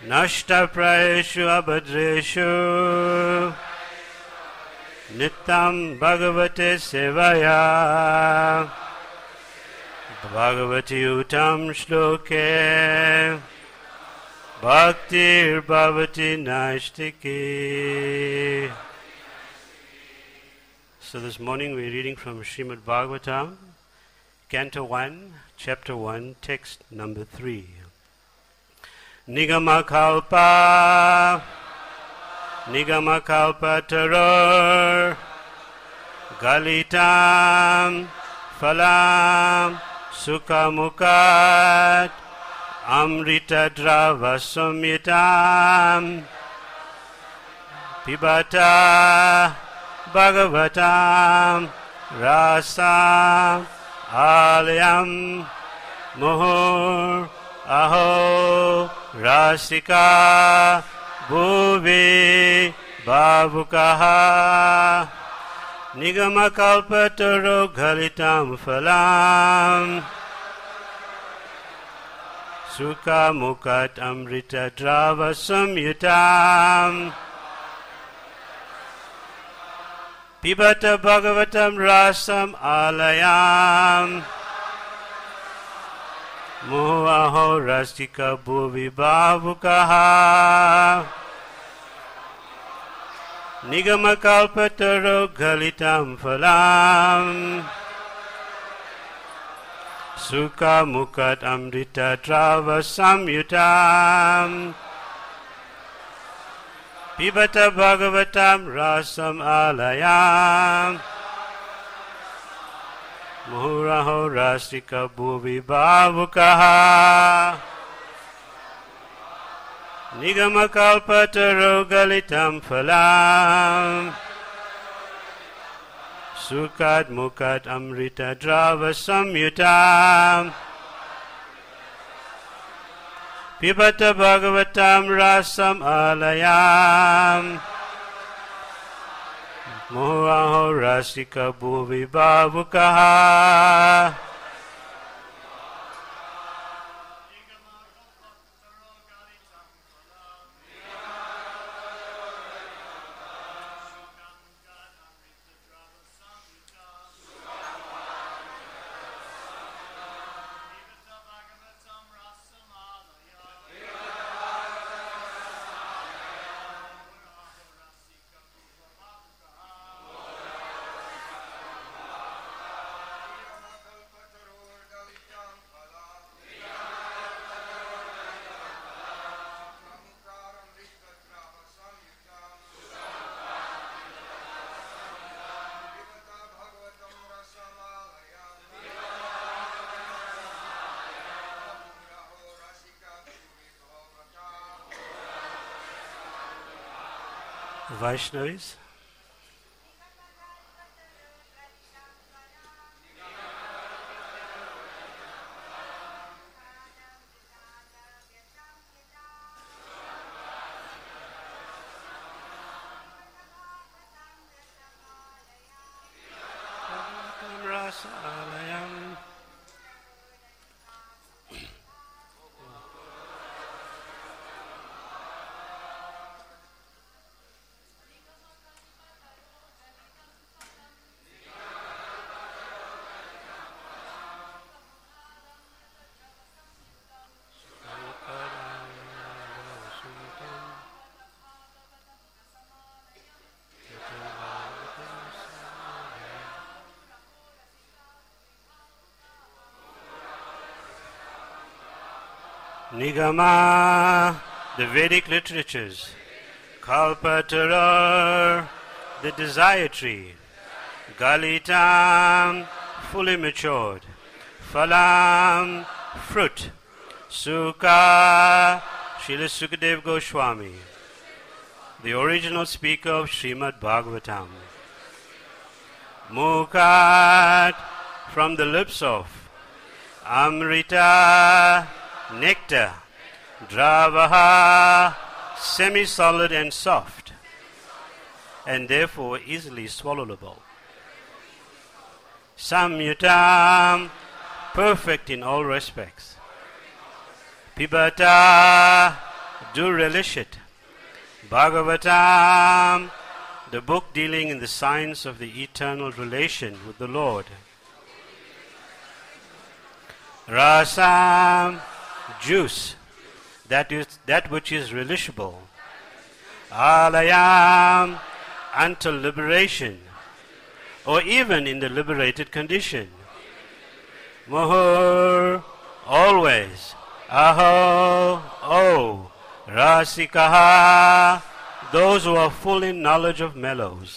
Nashtaprayeshu abhadreshu Nityam Bhagavate Sevaya Bhagavati Uttam Shloke Bhaktir Bhavati Naistiki. So this morning we're reading from Srimad Bhagavatam, Canto 1, Chapter 1, Text number 3. Nigamakalpa Taror Galitam Phalam Sukhamukat Amrita Drava Samyitam Pibata Bhagavatam Rasa Alayam Muhur Aho Rasika Bhuvi Bhavukaha Nigamakalpataro Ghalitam Phalam Sukha Mukat Amrita Drava Samyutam Pibata Bhagavatam Rasam Alayam Muhaho Rastika Bhuvi Bhavukaha Nigamakalpataro Ghalitam Phalam Sukha Mukat Amrita Drava Samyutam Pibata Bhagavatam Rasam Alayam Muhuraho Rasika Bhuvi Bhavukaha Nigamakalpataro Galitam Phalam Sukhat Mukat Amrita Drava Samyutam Pibata Bhagavatam Rasam Alayam Muhaho Rasika Bhuvi Bhavukaha Vaishnavis. Nigama, the Vedic literatures. Kalpatarar, the desire tree. Galitam, fully matured. Phalam, fruit. Sukha, Srila Sukadeva Goswami, the original speaker of Srimad Bhagavatam. Mukhat, from the lips of. Amrita, nectar. Dravaha, semi-solid and soft, and therefore easily swallowable. Samyutam, perfect in all respects. Pibata, Do relish it. Bhagavatam, the book dealing in the science of the eternal relation with the Lord. Rasam, juice, that which is relishable. Alayam, until liberation, or even in the liberated condition. Muhur, always. Aho, oh. Rasikaha, those who are full in knowledge of mellows.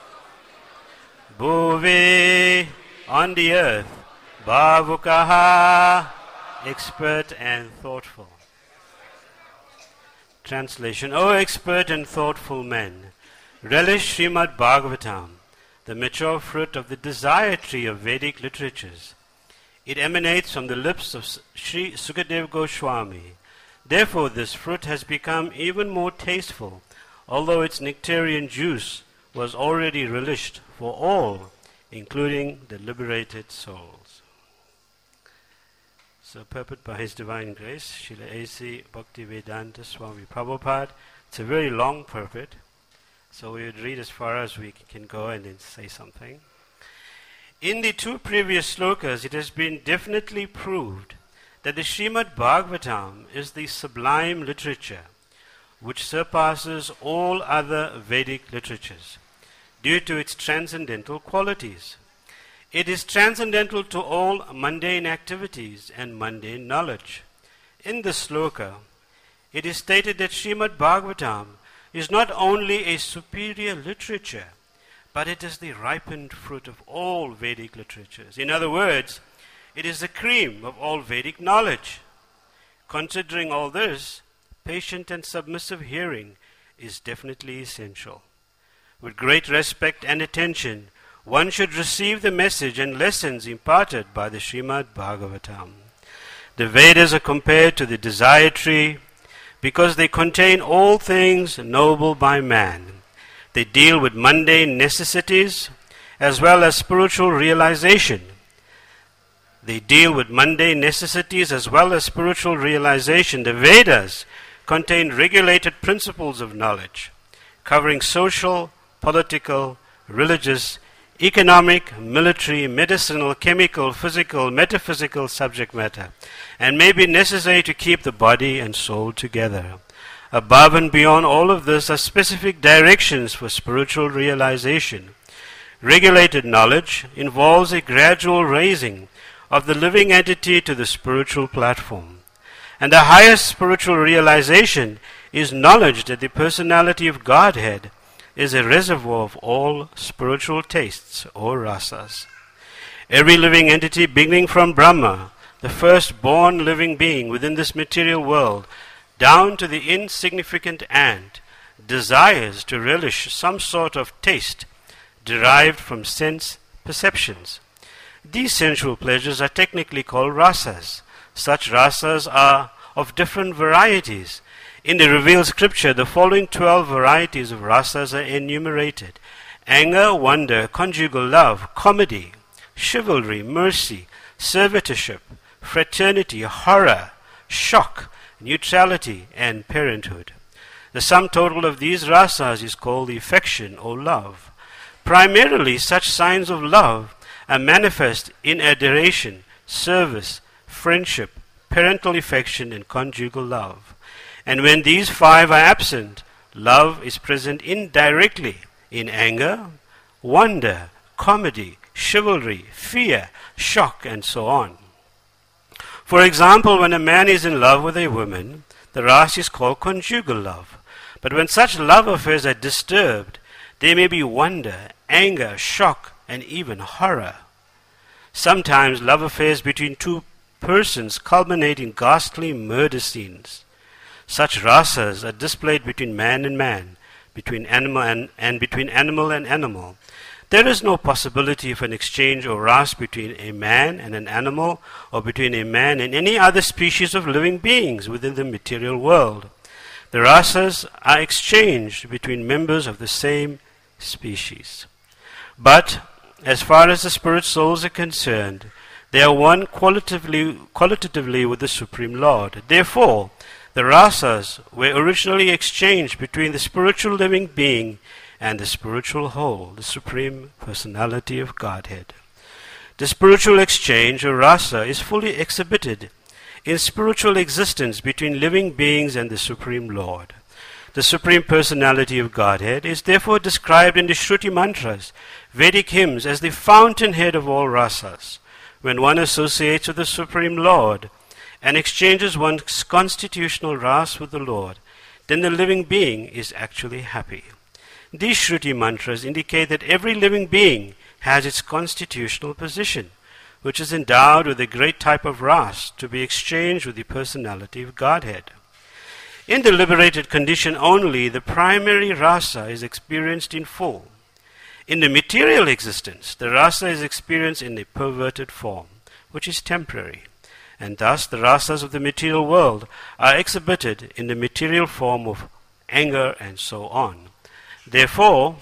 Bhuvi, on the earth. Bhavukaha, expert and thoughtful. Translation: O expert and thoughtful men, relish Srimad Bhagavatam, the mature fruit of the desire tree of Vedic literatures. It emanates from the lips of Sri Sukadeva Goswami. Therefore this fruit has become even more tasteful, although its nectarian juice was already relished for all, including the liberated souls. So, purport by His Divine Grace, Srila A.C. Bhaktivedanta Swami Prabhupada. It's a very long purport, so we would read as far as we can go and then say something. In the two previous slokas, it has been definitely proved that the Srimad Bhagavatam is the sublime literature which surpasses all other Vedic literatures due to its transcendental qualities. It is transcendental to all mundane activities and mundane knowledge. In this sloka, it is stated that Srimad Bhagavatam is not only a superior literature, but it is the ripened fruit of all Vedic literatures. In other words, it is the cream of all Vedic knowledge. Considering all this, patient and submissive hearing is definitely essential. With great respect and attention, one should receive the message and lessons imparted by the Srimad Bhagavatam. The Vedas are compared to the desire tree because they contain all things knowable by man. They deal with mundane necessities as well as spiritual realization. The Vedas contain regulated principles of knowledge, covering social, political, religious, economic, military, medicinal, chemical, physical, metaphysical subject matter, and may be necessary to keep the body and soul together. Above and beyond all of this are specific directions for spiritual realization. Regulated knowledge involves a gradual raising of the living entity to the spiritual platform. And the highest spiritual realization is knowledge that the personality of Godhead is a reservoir of all spiritual tastes or rasas. Every living entity beginning from Brahma, the first born living being within this material world, down to the insignificant ant, desires to relish some sort of taste derived from sense perceptions. These sensual pleasures are technically called rasas. Such rasas are of different varieties. In the revealed scripture, the following 12 varieties of rasas are enumerated: anger, wonder, conjugal love, comedy, chivalry, mercy, servitorship, fraternity, horror, shock, neutrality, and parenthood. The sum total of these rasas is called the affection or love. Primarily, such signs of love are manifest in adoration, service, friendship, parental affection, and conjugal love. And when these five are absent, love is present indirectly in anger, wonder, comedy, chivalry, fear, shock, and so on. For example, when a man is in love with a woman, the rasa is called conjugal love. But when such love affairs are disturbed, there may be wonder, anger, shock, and even horror. Sometimes love affairs between two persons culminate in ghastly murder scenes. Such rasas are displayed between man and man, between animal and between animal and animal. There is no possibility of an exchange or ras between a man and an animal, or between a man and any other species of living beings within the material world. The rasas are exchanged between members of the same species. But as far as the spirit souls are concerned, they are one qualitatively with the Supreme Lord. Therefore, The rasas were originally exchanged between the spiritual living being and the spiritual whole, the Supreme Personality of Godhead. The spiritual exchange, or rasa, is fully exhibited in spiritual existence between living beings and the Supreme Lord. The Supreme Personality of Godhead is therefore described in the Shruti mantras, Vedic hymns, as the fountainhead of all rasas. When one associates with the Supreme Lord and exchanges one's constitutional ras with the Lord, then the living being is actually happy. These Shruti mantras indicate that every living being has its constitutional position, which is endowed with a great type of ras to be exchanged with the personality of Godhead. In the liberated condition only, the primary rasa is experienced in full. In the material existence, the rasa is experienced in a perverted form, which is temporary, and thus the rasas of the material world are exhibited in the material form of anger and so on. Therefore,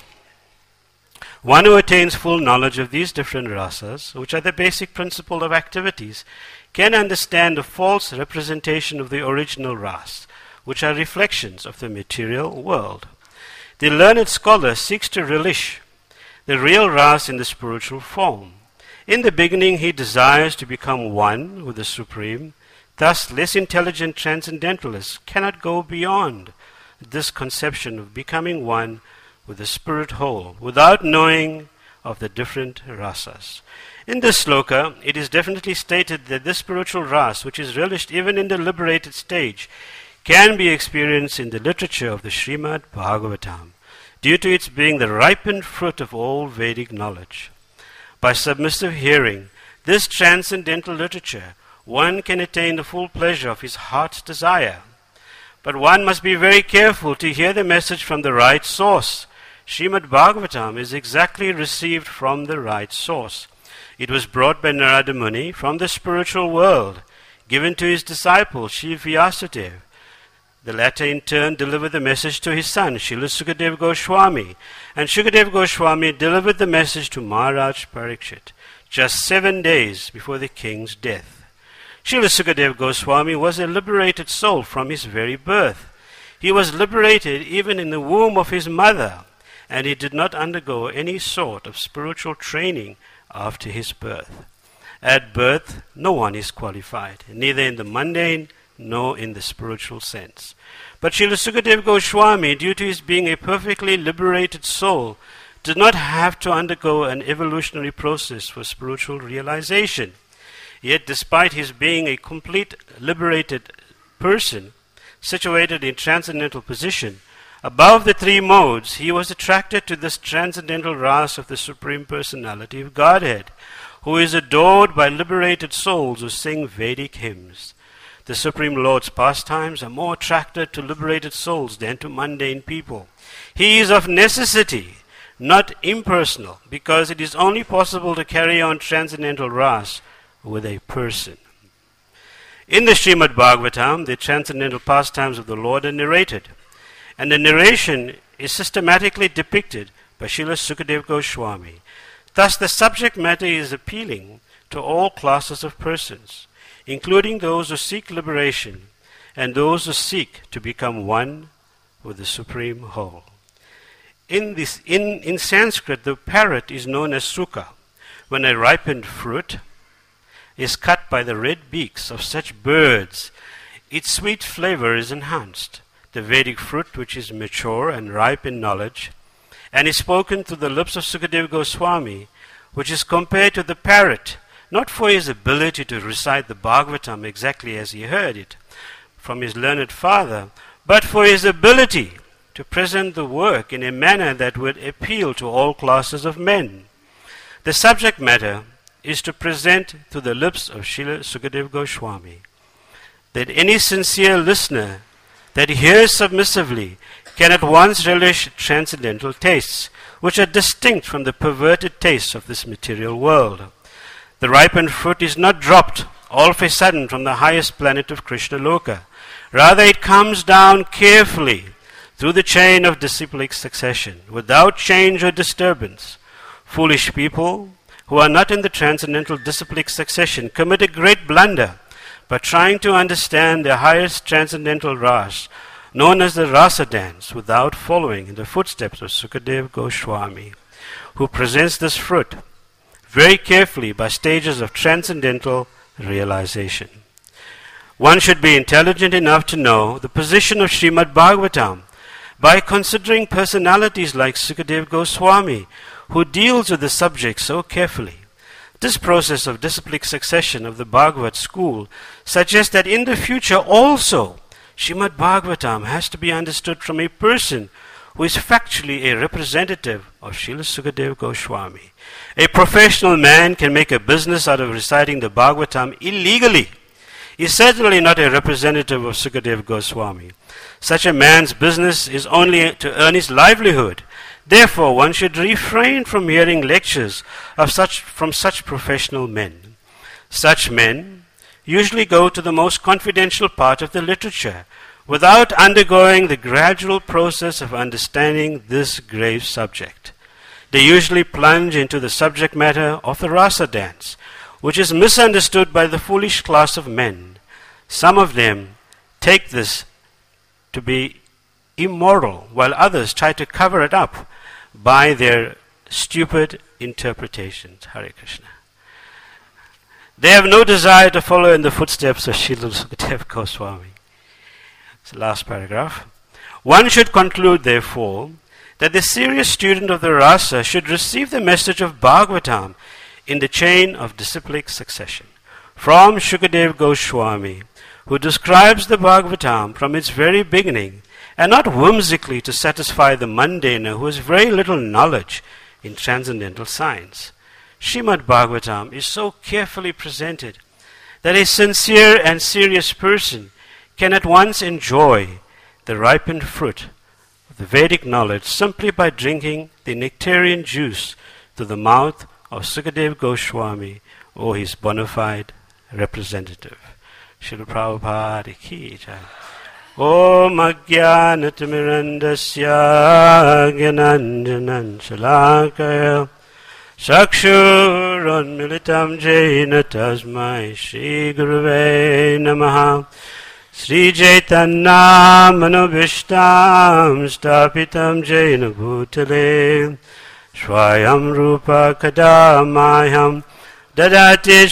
one who attains full knowledge of these different rasas, which are the basic principle of activities, can understand the false representation of the original ras, which are reflections of the material world. The learned scholar seeks to relish the real ras in the spiritual form. In the beginning, he desires to become one with the Supreme. Thus, less intelligent transcendentalists cannot go beyond this conception of becoming one with the spirit whole, without knowing of the different rasas. In this sloka, it is definitely stated that this spiritual ras, which is relished even in the liberated stage, can be experienced in the literature of the Srimad Bhagavatam, due to its being the ripened fruit of all Vedic knowledge. By submissive hearing this transcendental literature, one can attain the full pleasure of his heart's desire. But one must be very careful to hear the message from the right source. Srimad Bhagavatam is exactly received from the right source. It was brought by Narada Muni from the spiritual world, given to his disciple Shri Vyasadeva. The latter in turn delivered the message to his son, Srila Sukadeva Goswami, and Sukadeva Goswami delivered the message to Maharaj Parikshit just 7 days before the king's death. Srila Sukadeva Goswami was a liberated soul from his very birth. He was liberated even in the womb of his mother, and he did not undergo any sort of spiritual training after his birth. At birth, no one is qualified, neither in the mundane nor in the spiritual sense. But Srila Sukadeva Goswami, due to his being a perfectly liberated soul, did not have to undergo an evolutionary process for spiritual realization. Yet, despite his being a complete liberated person, situated in transcendental position, above the three modes, he was attracted to this transcendental ras of the Supreme Personality of Godhead, who is adored by liberated souls who sing Vedic hymns. The Supreme Lord's pastimes are more attracted to liberated souls than to mundane people. He is of necessity, not impersonal, because it is only possible to carry on transcendental ras with a person. In the Srimad Bhagavatam, the transcendental pastimes of the Lord are narrated, and the narration is systematically depicted by Srila Sukadeva Goswami. Thus, the subject matter is appealing to all classes of persons, including those who seek liberation and those who seek to become one with the Supreme Whole. In Sanskrit, the parrot is known as suka. When a ripened fruit is cut by the red beaks of such birds, its sweet flavor is enhanced. The Vedic fruit, which is mature and ripe in knowledge, and is spoken through the lips of Sukadeva Goswami, which is compared to the parrot, not for his ability to recite the Bhagavatam exactly as he heard it from his learned father, but for his ability to present the work in a manner that would appeal to all classes of men. The subject matter is to present to the lips of Srila Sukadeva Goswami that any sincere listener that hears submissively can at once relish transcendental tastes, which are distinct from the perverted tastes of this material world. The ripened fruit is not dropped all of a sudden from the highest planet of Krishna Loka. Rather, it comes down carefully through the chain of disciplic succession, without change or disturbance. Foolish people who are not in the transcendental disciplic succession commit a great blunder by trying to understand the highest transcendental ras, known as the rasa dance, without following in the footsteps of Sukadeva Goswami, who presents this fruit very carefully by stages of transcendental realization. One should be intelligent enough to know the position of Srimad Bhagavatam by considering personalities like Sukadeva Goswami, who deals with the subject so carefully. This process of disciplic succession of the Bhagavat school suggests that in the future also Srimad Bhagavatam has to be understood from a person who is factually a representative of Srila Sukadeva Goswami. A professional man can make a business out of reciting the Bhagavatam illegally. He is certainly not a representative of Sukadeva Goswami. Such a man's business is only to earn his livelihood. Therefore, one should refrain from hearing lectures from such professional men. Such men usually go to the most confidential part of the literature without undergoing the gradual process of understanding this grave subject. They usually plunge into the subject matter of the rasa dance, which is misunderstood by the foolish class of men. Some of them take this to be immoral, while others try to cover it up by their stupid interpretations. Hare Krishna. They have no desire to follow in the footsteps of Srila Sukadeva Goswami. It's the last paragraph. One should conclude, therefore, that the serious student of the rasa should receive the message of Bhagavatam in the chain of disciplic succession from Sukadeva Goswami, who describes the Bhagavatam from its very beginning, and not whimsically to satisfy the mundaner who has very little knowledge in transcendental science. Srimad Bhagavatam is so carefully presented that a sincere and serious person can at once enjoy the ripened fruit of the Vedic knowledge simply by drinking the nectarian juice to the mouth of Sukadeva Goswami or his bona fide representative. Srila Prabhupada ki jai. Om Ajnanatirmirandasya Gyananjanan Shalakaya Chakshurunmilitam Jena Tasmai Shri Gurave Namaha. Sri Chaitanya Manobhishtam Stapitam Jena Bhutale Swayam Rupa Kadamayam Dadati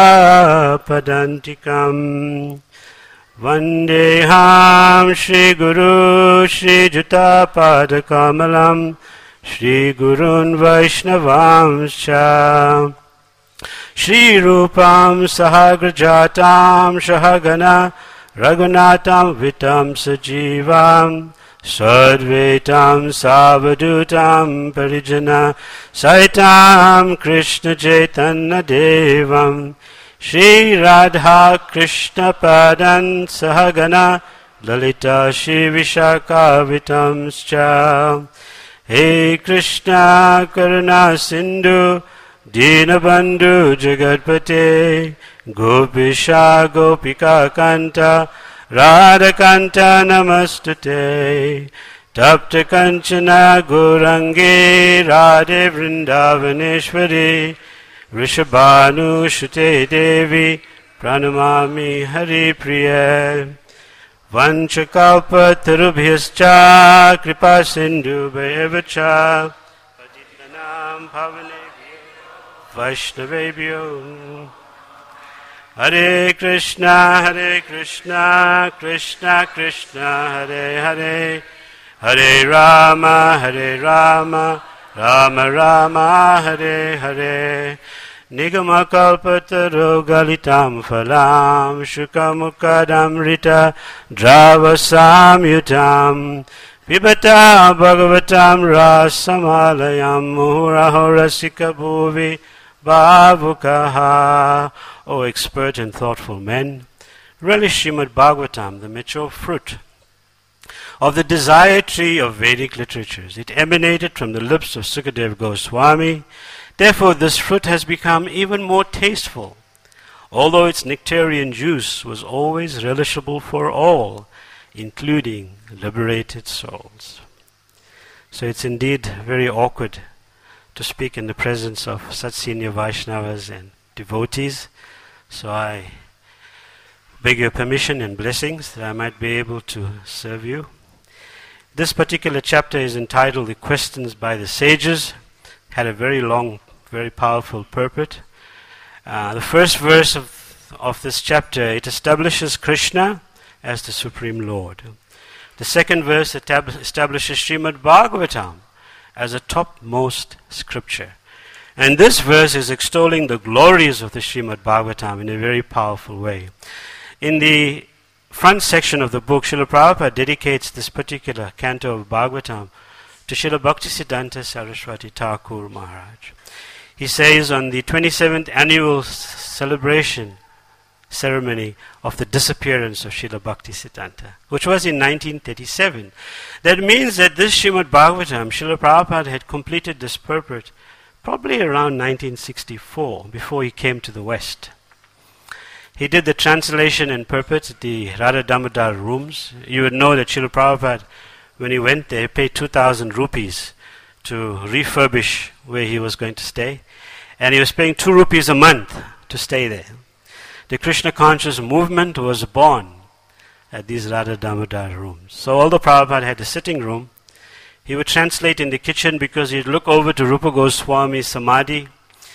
Padantikam Vandeham Shri Guru Shri Juta Padakamalam Shri Gurun Vaishnavam Cha Shri Rupam Sahagrajatam Shahagana Raghunatam Vitam Sajivam Sadvetam Savadutam Parijana Saitam Krishna Chaitanya Devam Shri Radha Krishna Padan Sahagana Lalita Shri Vishaka Vitam Scha. Hey Krishna Karuna Sindhu Dinabandhu Jagatpate Gopisha Gopika Kanta Radhakanta Namastate Tapta Kanchana Gourangi Radhe Vrindavaneshwari Rishabhanu Shute Devi Pranamami Hari Priya Vanchakalpa Tarubhyascha Kripa Sindhu Bhayavacha Patitanam Pavanebhyo Vaishnavebhyo Hare Krishna, Krishna Krishna, Hare Hare, Hare Rama, Rama Rama, Hare Hare. Nigama kalpataru galitam phalam, shukamukadam rita, dravasamyutam, pibata bhagavatam rasamalayam, muhuraho rasika bhuvi, bhavukaha. O expert and thoughtful men, relish Srimad Bhagavatam, the mature fruit of the desire tree of Vedic literatures. It emanated from the lips of Sukadeva Goswami. Therefore, this fruit has become even more tasteful, although its nectarian juice was always relishable for all, including liberated souls. So it's indeed very awkward to speak in the presence of such senior Vaishnavas and devotees. So I beg your permission and blessings that I might be able to serve you. This particular chapter is entitled The Questions by the Sages. Had a very long, very powerful purport. The first verse of this chapter, it establishes Krishna as the Supreme Lord. The second verse establishes Srimad Bhagavatam as a topmost scripture. And this verse is extolling the glories of the Srimad Bhagavatam in a very powerful way. In the front section of the book, Srila Prabhupada dedicates this particular canto of Bhagavatam to Srila Bhaktisiddhanta Saraswati Thakur Maharaj. He says on the 27th annual celebration ceremony of the disappearance of Srila Bhaktisiddhanta, which was in 1937. That means that this Srimad Bhagavatam, Srila Prabhupada had completed this purport probably around 1964, before he came to the West. He did the translation and purport at the Radha Damodar rooms. You would know that Srila Prabhupada, when he went there, paid 2,000 rupees to refurbish where he was going to stay. And he was paying 2 rupees a month to stay there. The Krishna conscious movement was born at these Radha Damodar rooms. So although Prabhupada had a sitting room, he would translate in the kitchen because he'd look over to Rupa Goswami's Samadhi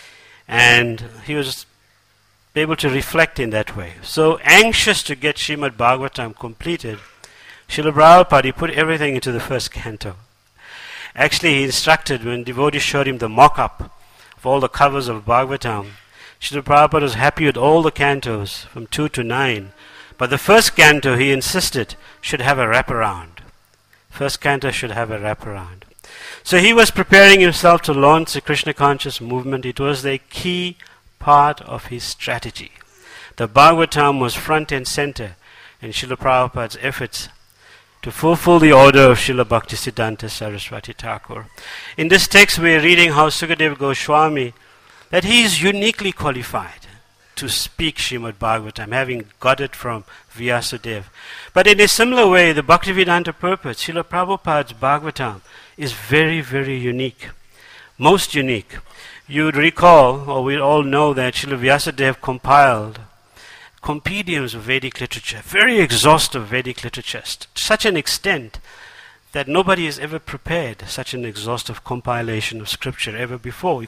and he was able to reflect in that way. So anxious to get Srimad Bhagavatam completed, Srila Prabhupada, he put everything into the first canto. Actually, he instructed when devotees showed him the mock-up of all the covers of Bhagavatam, Srila Prabhupada was happy with all the cantos from 2 to 9. But the first canto, he insisted, should have a wraparound. First canto should have a wraparound. So he was preparing himself to launch the Krishna conscious movement. It was the key part of his strategy. The Bhagavatam was front and center in Srila Prabhupada's efforts to fulfill the order of Srila Bhaktisiddhanta Saraswati Thakur. In this text we are reading how Sukadeva Goswami, that he is uniquely qualified to speak Srimad Bhagavatam, having got it from Vyasadeva. But in a similar way, the Bhaktivedanta purport, Srila Prabhupada's Bhagavatam, is very, very unique. Most unique. You would recall, or we all know, that Srila Vyasadeva compiled compendiums of Vedic literature, very exhaustive Vedic literature, to such an extent that nobody has ever prepared such an exhaustive compilation of scripture ever before. He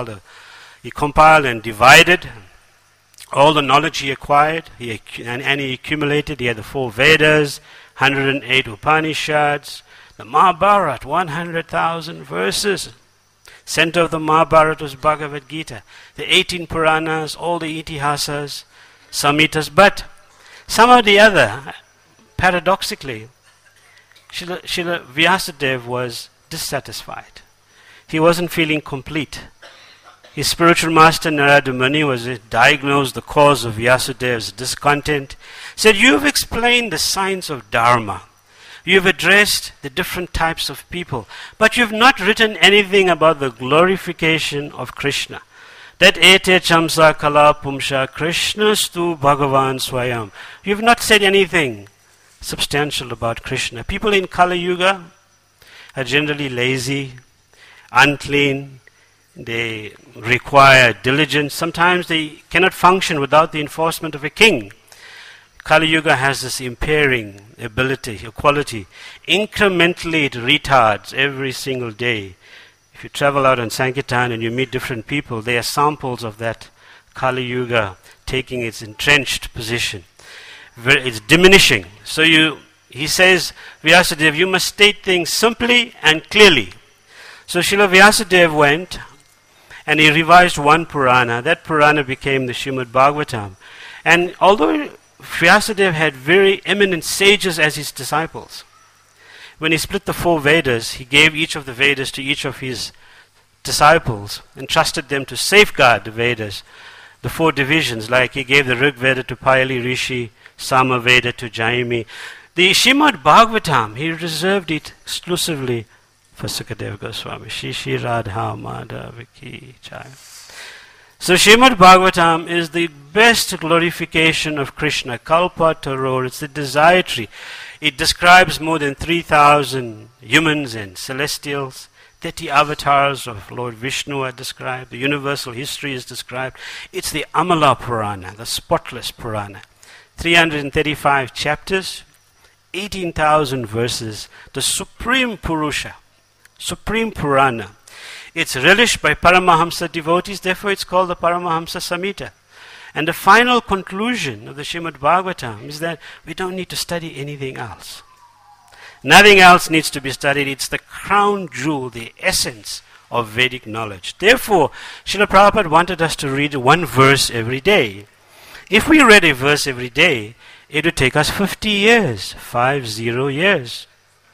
compiled and divided all the knowledge he acquired, and he accumulated. He had the 4 Vedas, 108 Upanishads, the Mahabharata, 100,000 verses. Center of the Mahabharata was Bhagavad Gita, the 18 Puranas, all the Itihasas, Samhitas. But somehow or the other, paradoxically, Srila Vyasadeva was dissatisfied. He wasn't feeling complete. His spiritual master Narada Muni was diagnosed the cause of Vyasadeva's discontent. Said, "You have explained the science of Dharma. You have addressed the different types of people, but you have not written anything about the glorification of Krishna. That ete chamsa kala pumsha Krishnastu Bhagavan Swayam. You have not said anything substantial about Krishna. People in Kali Yuga are generally lazy, unclean. They require diligence. Sometimes they cannot function without the enforcement of a king. Kali Yuga has this impairing ability, a quality. Incrementally it retards every single day. If you travel out on Sankirtan and you meet different people, they are samples of that Kali Yuga taking its entrenched position. It's diminishing. So he says, Vyasadeva, you must state things simply and clearly. So Srila Vyasadeva went and he revised one Purana. That Purana became the Srimad Bhagavatam. And although Vyasadeva had very eminent sages as his disciples, when he split the 4 Vedas, he gave each of the Vedas to each of his disciples, entrusted them to safeguard the Vedas, the 4 divisions, like he gave the Rig Veda to Payali Rishi, Sama Veda to Jaimi. The Srimad Bhagavatam, he reserved it exclusively for Sukadeva Goswami. Shri Radha Madhava Ki Jai. So Srimad Bhagavatam is the best glorification of Krishna. Kalpa Taror, it's the desire tree. It describes more than 3,000 humans and celestials. 30 avatars of Lord Vishnu are described. The universal history is described. It's the Amala Purana, the spotless Purana. 335 chapters, 18,000 verses, the Supreme Purusha, Supreme Purana. It's relished by Paramahamsa devotees, therefore it's called the Paramahamsa Samhita. And the final conclusion of the Srimad Bhagavatam is that we don't need to study anything else. Nothing else needs to be studied. It's the crown jewel, the essence of Vedic knowledge. Therefore, Srila Prabhupada wanted us to read one verse every day. If we read a verse every day, it would take us 50 years, 50 years.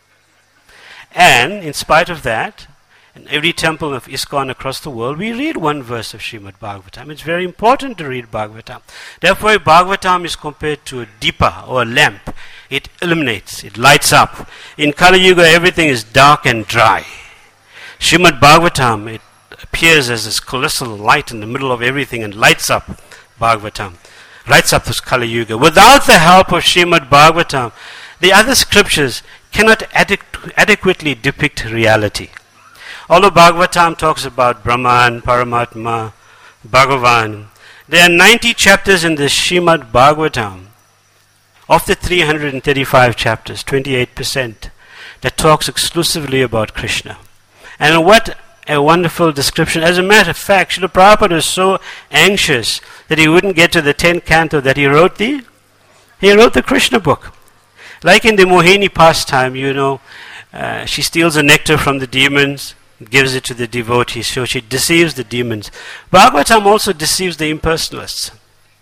And in spite of that, in every temple of ISKCON across the world, we read one verse of Srimad Bhagavatam. It's very important to read Bhagavatam. Therefore, Bhagavatam is compared to a deepa or a lamp. It illuminates, it lights up. In Kali Yuga, everything is dark and dry. Srimad Bhagavatam, it appears as this colossal light in the middle of everything and lights up Bhagavatam, lights up this Kali Yuga. Without the help of Srimad Bhagavatam, the other scriptures cannot adequately depict reality. Although Bhagavatam talks about Brahman, Paramatma, Bhagavan, there are 90 chapters in the Srimad Bhagavatam. Of the 335 chapters, 28%, that talks exclusively about Krishna. And what a wonderful description. As a matter of fact, Srila Prabhupada was so anxious that he wouldn't get to the 10th canto that he wrote the Krishna book. Like in the Mohini pastime, she steals the nectar from the demons, gives it to the devotees, so she deceives the demons. Bhagavatam also deceives the impersonalists,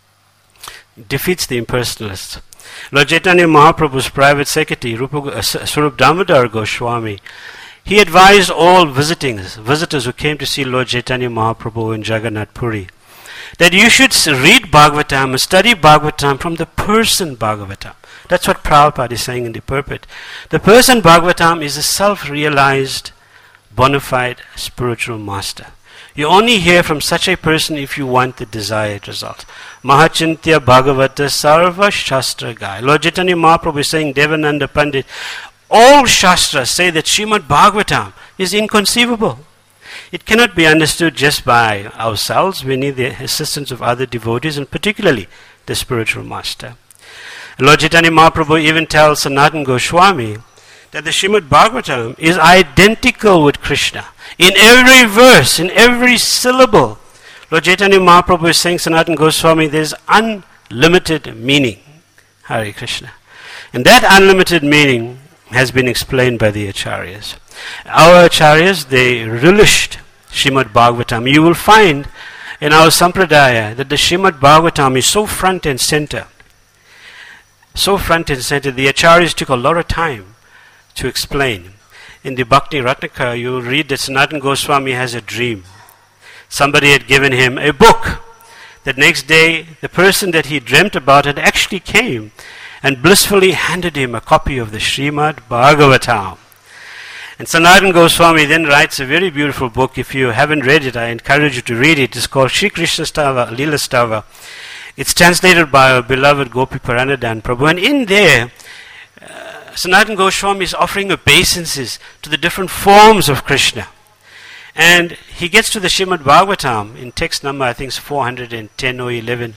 defeats the impersonalists. Lord Chaitanya Mahaprabhu's private secretary, Swarup Damodar Goswami, he advised all visitors who came to see Lord Chaitanya Mahaprabhu in Jagannath Puri, that you should read Bhagavatam and study Bhagavatam from the person Bhagavatam. That's what Prabhupada is saying in the purport. The person Bhagavatam is a self-realized, bona fide spiritual master. You only hear from such a person if you want the desired result. Mahachintya Bhagavata Sarva Shastra Gai. Lord Chaitanya Mahaprabhu is saying, Devananda Pandit, all Shastras say that Srimad Bhagavatam is inconceivable. It cannot be understood just by ourselves. We need the assistance of other devotees, and particularly the spiritual master. Lord Chaitanya Mahaprabhu even tells Sanatana Goswami that the Srimad Bhagavatam is identical with Krishna. In every verse, in every syllable, Lord Chaitanya Mahaprabhu is saying, Sanatana Goswami, there is unlimited meaning. Hare Krishna. And that unlimited meaning has been explained by the Acharyas. Our Acharyas, they relished Srimad Bhagavatam. You will find in our Sampradaya that the Srimad Bhagavatam is so front and center. So front and center. The Acharyas took a lot of time to explain. In the Bhakti Ratnaka, you read that Sanatana Goswami has a dream. Somebody had given him a book. The next day, the person that he dreamt about had actually came and blissfully handed him a copy of the Srimad Bhagavatam. And Sanatana Goswami then writes a very beautiful book. If you haven't read it, I encourage you to read it. It's called Shri Krishna Stava, Leela Stava. It's translated by our beloved Gopi Paranadan Prabhu. And in there, Sanatana Goswami is offering obeisances to the different forms of Krishna. And he gets to the Srimad Bhagavatam in text number, I think it's 410 or 11,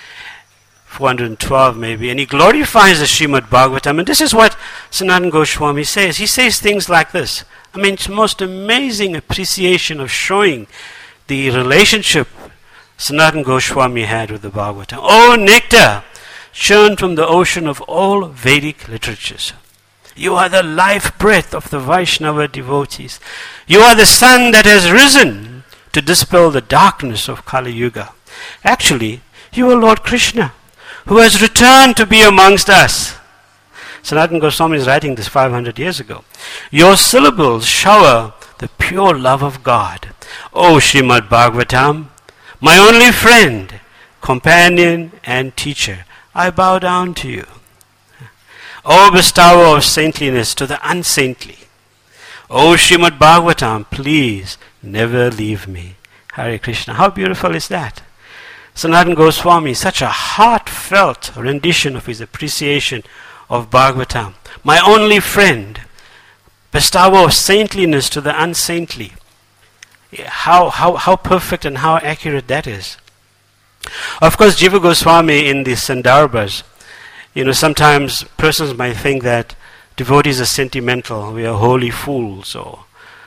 412 maybe, and he glorifies the Srimad Bhagavatam. And this is what Sanatana Goswami says. He says things like this. I mean, it's the most amazing appreciation of showing the relationship Sanatana Goswami had with the Bhagavatam. Oh, nectar, churned from the ocean of all Vedic literatures. You are the life breath of the Vaishnava devotees. You are the sun that has risen to dispel the darkness of Kali Yuga. Actually, you are Lord Krishna, who has returned to be amongst us. Sanatana Goswami is writing this 500 years ago. Your syllables shower the pure love of God. O Srimad Bhagavatam, my only friend, companion and teacher, I bow down to you. O bestower of saintliness to the unsaintly. O Srimad Bhagavatam, please never leave me. Hare Krishna. How beautiful is that? Sanatana Goswami, such a heartfelt rendition of his appreciation of Bhagavatam. My only friend, bestower of saintliness to the unsaintly. How perfect and how accurate that is. Of course, Jiva Goswami in the Sandarbhas, Sometimes persons might think that devotees are sentimental, we are holy fools, or,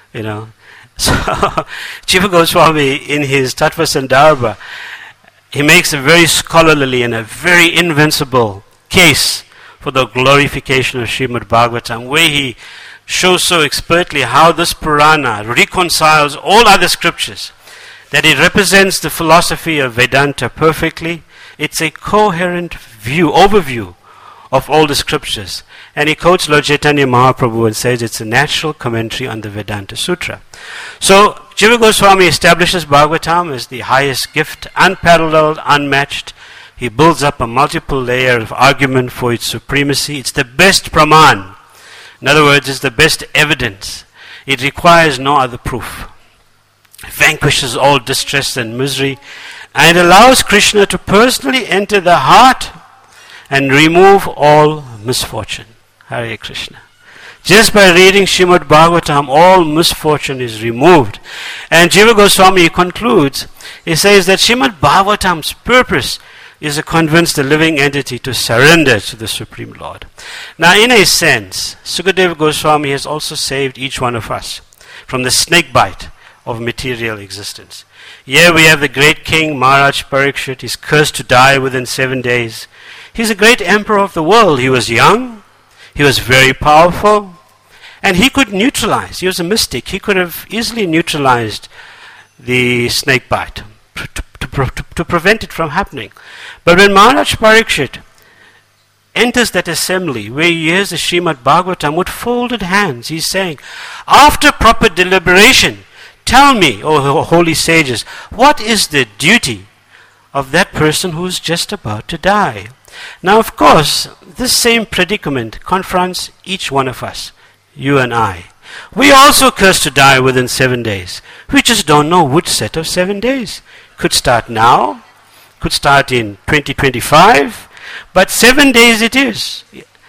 So, Jiva Goswami, in his Tattva Sandarbha, he makes a very scholarly and a very invincible case for the glorification of Srimad Bhagavatam, where he shows so expertly how this Purana reconciles all other scriptures, that it represents the philosophy of Vedanta perfectly. It's a coherent overview of all the scriptures. And he quotes Lord Chaitanya Mahaprabhu and says it's a natural commentary on the Vedanta Sutra. So, Jiva Goswami establishes Bhagavatam as the highest gift, unparalleled, unmatched. He builds up a multiple layer of argument for its supremacy. It's the best praman. In other words, it's the best evidence. It requires no other proof. It vanquishes all distress and misery, and it allows Krishna to personally enter the heart and remove all misfortune. Hare Krishna. Just by reading Srimad Bhagavatam, all misfortune is removed. And Jiva Goswami concludes, he says that Srimad Bhagavatam's purpose is to convince the living entity to surrender to the Supreme Lord. Now, in a sense, Sukadeva Goswami has also saved each one of us from the snake bite of material existence. Here we have the great king Maharaj Parikshit. He's cursed to die within 7 days. He's a great emperor of the world. He was young, he was very powerful, and he could neutralize. He was a mystic. He could have easily neutralized the snake bite to prevent it from happening. But when Maharaj Parikshit enters that assembly where he hears the Srimad Bhagavatam with folded hands, he's saying, after proper deliberation, tell me, O holy sages, what is the duty of that person who is just about to die? Now, of course, this same predicament confronts each one of us, you and I. We also cursed to die within 7 days. We just don't know which set of 7 days. Could start now, could start in 2025, but 7 days it is.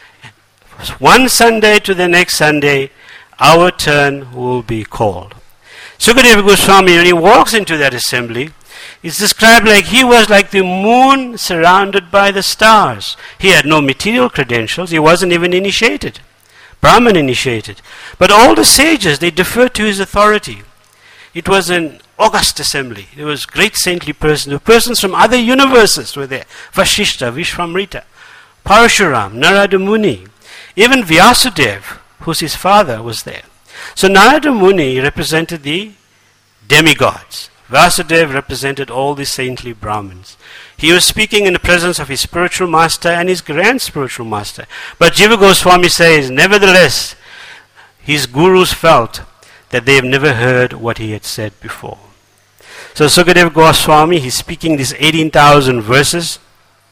One Sunday to the next Sunday, our turn will be called. Sukadeva Goswami, when he walks into that assembly, is described like he was like the moon surrounded by the stars. He had no material credentials. He wasn't even initiated, Brahman initiated. But all the sages, they deferred to his authority. It was an august assembly. There was great saintly persons. Persons from other universes were there. Vashishta, Vishvamrita, Parashuram, Narada Muni. Even Vyasudev, who's his father, was there. So Narada Muni represented the demigods. Vasudev represented all the saintly Brahmins. He was speaking in the presence of his spiritual master and his grand spiritual master. But Jiva Goswami says, nevertheless, his gurus felt that they have never heard what he had said before. So Sukadeva Goswami, he's speaking these 18,000 verses,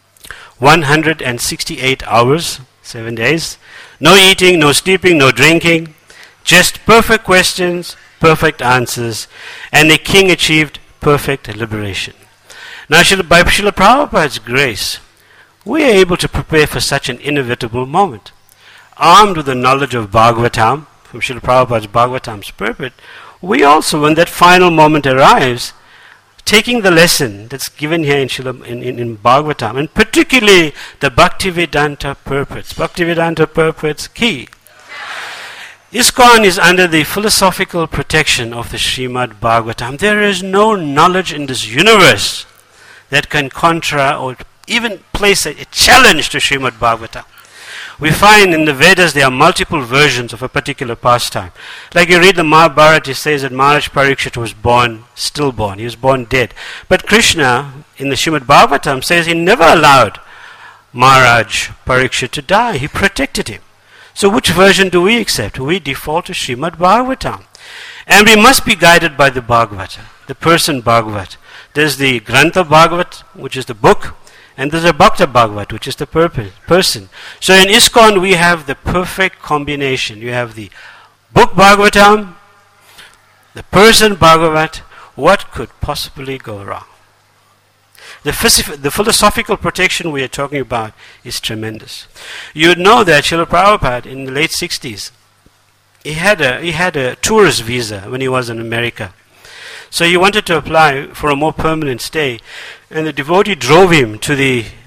168 hours, 7 days, no eating, no sleeping, no drinking, just perfect questions, perfect answers, and the king achieved perfect liberation. Now, by Srila Prabhupada's grace, we are able to prepare for such an inevitable moment. Armed with the knowledge of Bhagavatam, from Srila Prabhupada's Bhagavatam's purport, we also, when that final moment arrives, taking the lesson that's given here in Bhagavatam, and particularly the Bhaktivedanta purports. Bhaktivedanta purports key. ISKCON is under the philosophical protection of the Srimad Bhagavatam. There is no knowledge in this universe that can contra or even place a challenge to Srimad Bhagavatam. We find in the Vedas there are multiple versions of a particular pastime. Like you read the Mahabharata, it says that Maharaj Parikshit was born stillborn. He was born dead. But Krishna, in the Srimad Bhagavatam, says he never allowed Maharaj Parikshit to die. He protected him. So which version do we accept? We default to Srimad Bhagavatam. And we must be guided by the Bhagavata, the person Bhagavat. There's the Grantha Bhagavat, which is the book, and there's a Bhakta Bhagavat, which is the person. So in ISKCON we have the perfect combination. You have the book Bhagavatam, the person Bhagavat. What could possibly go wrong? The philosophical protection we are talking about is tremendous. You would know that Srila Prabhupada in the late 60s, he had a tourist visa when he was in America. So he wanted to apply for a more permanent stay, and the devotee drove him to the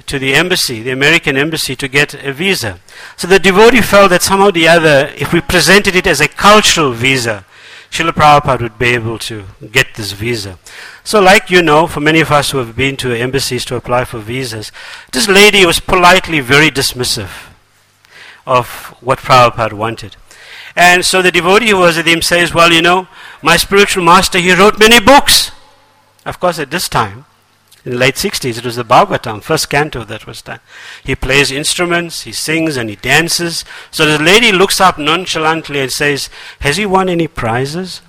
to the embassy, the American embassy, to get a visa. So the devotee felt that somehow or the other, if we presented it as a cultural visa, Srila Prabhupada would be able to get this visa. So like you know, for many of us who have been to embassies to apply for visas, this lady was politely very dismissive of what Prabhupada wanted. And so the devotee who was with him says, well, you know, my spiritual master, he wrote many books. Of course, at this time, in the late 60s, it was the Bhagavatam, first canto that was done. He plays instruments, he sings and he dances. So the lady looks up nonchalantly and says, has he won any prizes?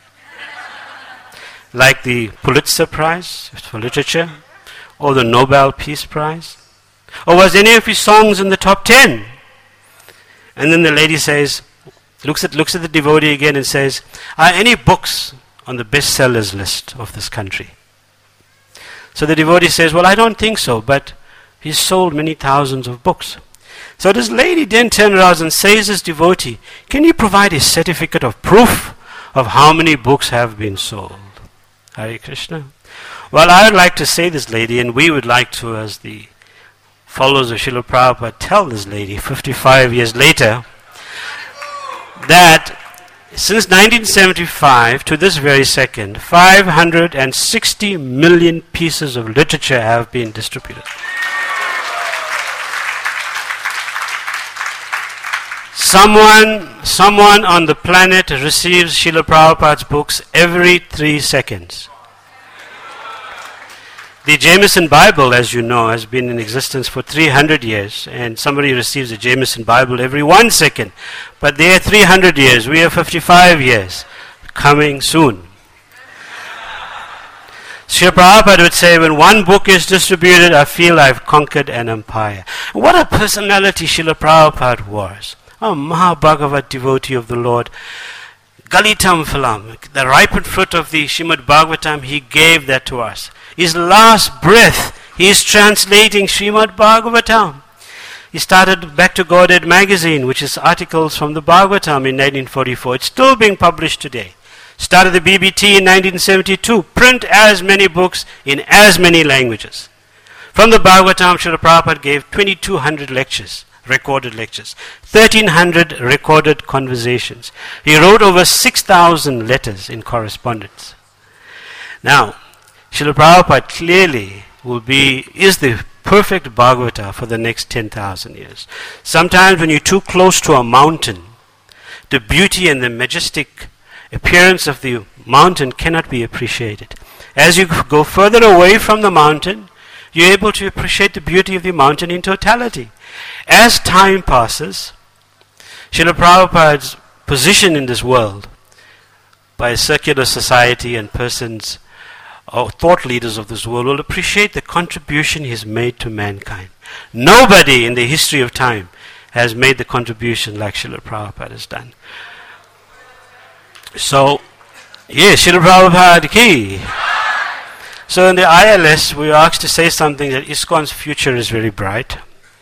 Like the Pulitzer Prize for literature, or the Nobel Peace Prize? Or was any of his songs in the top 10? And then the lady says, looks at the devotee again and says, are any books on the bestsellers list of this country? So the devotee says, well, I don't think so, but he's sold many thousands of books. So this lady then turns around and says to this devotee, can you provide a certificate of proof of how many books have been sold? Hare Krishna. Well, I would like to say this lady, and we would like to, as the followers of Srila Prabhupada, tell this lady 55 years later that since 1975 to this very second, 560 million pieces of literature have been distributed. Someone on the planet receives Srila Prabhupada's books every 3 seconds. The Jameson Bible, as you know, has been in existence for 300 years, and somebody receives the Jameson Bible every 1 second. But they are 300 years, we are 55 years, coming soon. Srila Prabhupada would say, when one book is distributed, I feel I've conquered an empire. What a personality Srila Prabhupada was. A Mahabhagavat devotee of the Lord. Galitam Phalam, the ripened fruit of the Srimad Bhagavatam, he gave that to us. His last breath, he is translating Srimad Bhagavatam. He started Back to Godhead magazine, which is articles from the Bhagavatam in 1944. It's still being published today. Started the BBT in 1972. Print as many books in as many languages. From the Bhagavatam, Srila Prabhupada gave 2,200 lectures, recorded lectures, 1,300 recorded conversations. He wrote over 6,000 letters in correspondence. Now, Srila Prabhupada clearly is the perfect Bhagavata for the next 10,000 years. Sometimes when you're too close to a mountain, the beauty and the majestic appearance of the mountain cannot be appreciated. As you go further away from the mountain, you're able to appreciate the beauty of the mountain in totality. As time passes, Srila Prabhupada's position in this world by a secular society and persons or thought leaders of this world will appreciate the contribution he has made to mankind. Nobody in the history of time has made the contribution like Srila Prabhupada has done. So, yes, Srila Prabhupada ki. So in the ILS, we were asked to say something that ISKCON's future is very bright.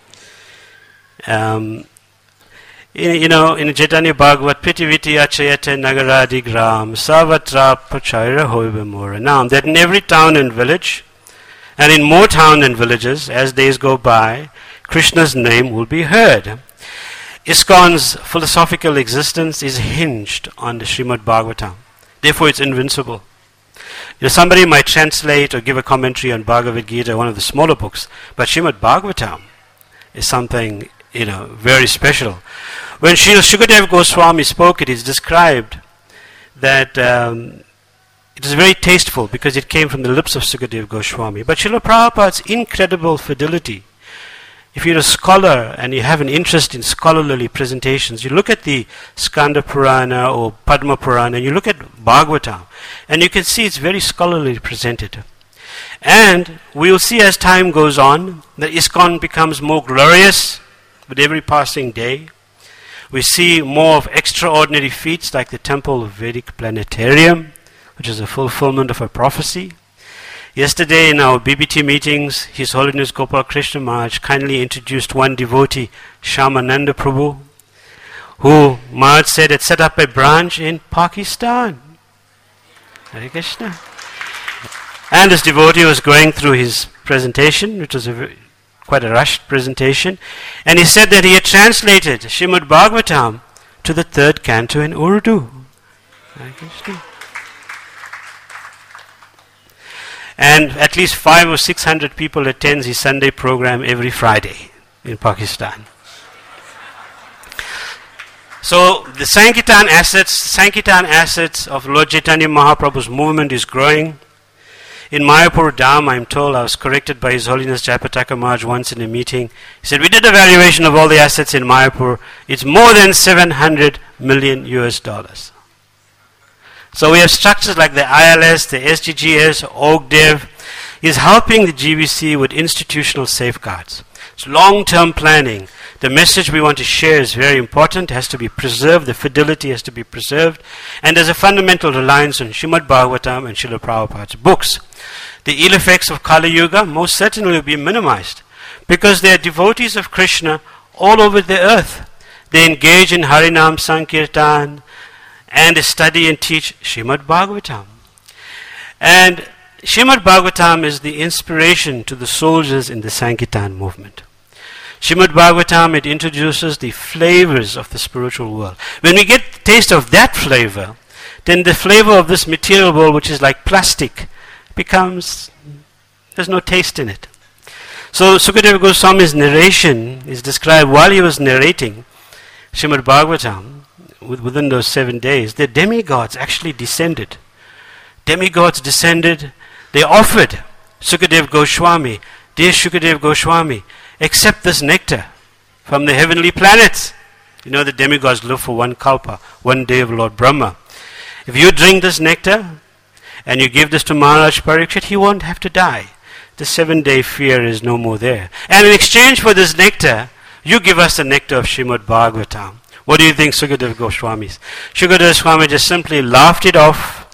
In Chaitanya Bhagavat, Pitiviti Achayate Nagaradi Gram, Savatra Pachayra Hoibamura. Now, that in every town and village, and in more towns and villages, as days go by, Krishna's name will be heard. ISKCON's philosophical existence is hinged on the Srimad Bhagavatam. Therefore, it's invincible. Somebody might translate or give a commentary on Bhagavad Gita, one of the smaller books, but Srimad Bhagavatam is something, very special. When Srila Sukadeva Goswami spoke, it is described that it is very tasteful because it came from the lips of Sukadeva Goswami. But Srila Prabhupada's incredible fidelity, if you're a scholar and you have an interest in scholarly presentations, you look at the Skanda Purana or Padma Purana and you look at Bhagavatam and you can see it's very scholarly presented. And we will see as time goes on that ISKCON becomes more glorious with every passing day. We see more of extraordinary feats like the Temple of Vedic Planetarium, which is a fulfillment of a prophecy. Yesterday in our BBT meetings, His Holiness Gopal Krishna Maharaj kindly introduced one devotee, Shyamananda Prabhu, who Maharaj said had set up a branch in Pakistan. Hare Krishna. And this devotee was going through his presentation, which was a quite a rushed presentation. And he said that he had translated Srimad Bhagavatam to the 3rd canto in Urdu. And at least 500 or 600 people attend his Sunday program every Friday in Pakistan. So the Sankirtan assets of Lord Chaitanya Mahaprabhu's movement is growing. In Mayapur Dham, I'm told, I was corrected by His Holiness Jayapataka Maharaj once in a meeting. He said, we did a valuation of all the assets in Mayapur. It's more than $700 million. So we have structures like the ILS, the SGGS, OGDEV, is helping the GBC with institutional safeguards. It's long-term planning. The message we want to share is very important, has to be preserved, the fidelity has to be preserved, and there's a fundamental reliance on Srimad Bhagavatam and Srila Prabhupada's books. The ill effects of Kali Yuga most certainly will be minimized, because there are devotees of Krishna all over the earth. They engage in Harinam Sankirtan, and they study and teach Srimad Bhagavatam. And Srimad Bhagavatam is the inspiration to the soldiers in the Sankirtan movement. Srimad Bhagavatam, it introduces the flavors of the spiritual world. When we get the taste of that flavor, then the flavor of this material world, which is like plastic, becomes, there's no taste in it. So Sukadeva Goswami's narration is described while he was narrating Srimad Bhagavatam, within those 7 days, the demigods actually descended. Demigods descended, they offered Sukadeva Goswami, dear Sukadeva Goswami, accept this nectar from the heavenly planets. You know the demigods live for one kalpa, 1 day of Lord Brahma. If you drink this nectar and you give this to Maharaj Parikshit, he won't have to die. The 7-day fear is no more there. And in exchange for this nectar, you give us the nectar of Srimad Bhagavatam. What do you think, Sukadeva Goswami? Sukadeva Goswami just simply laughed it off